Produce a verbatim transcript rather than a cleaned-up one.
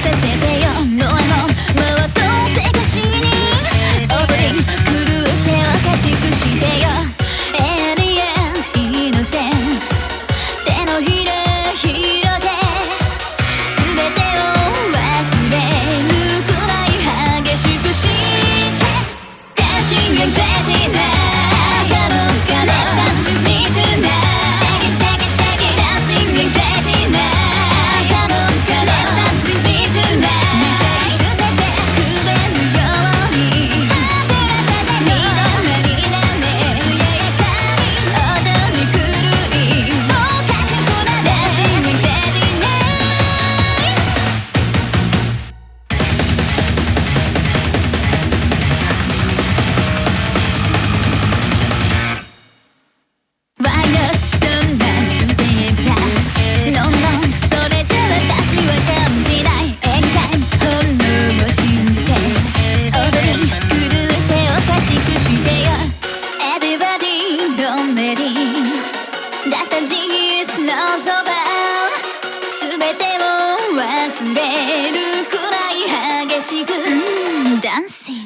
させてよノアのもっと探しに踊り狂っておかしくしてよエリエンイノセンス手のひら広げ全てを忘れるくらい激しくしてDancing and crazy now Come on, come on Let's dance with me tonight Shake it, shake it, shake it Dancing and crazy now Come on, come on Let's dance with me tonight 見せ捨ててくれるようにみんなみんなね艶やかに踊り狂いおかしくな Dancing and crazy now Why not そんなステップじゃ No no それじゃ私は感じない宴会本能を信じて踊り狂っておかしくしてよ Everybody don't let it That's the genius no global 全てを忘れるくらい激しくダンシング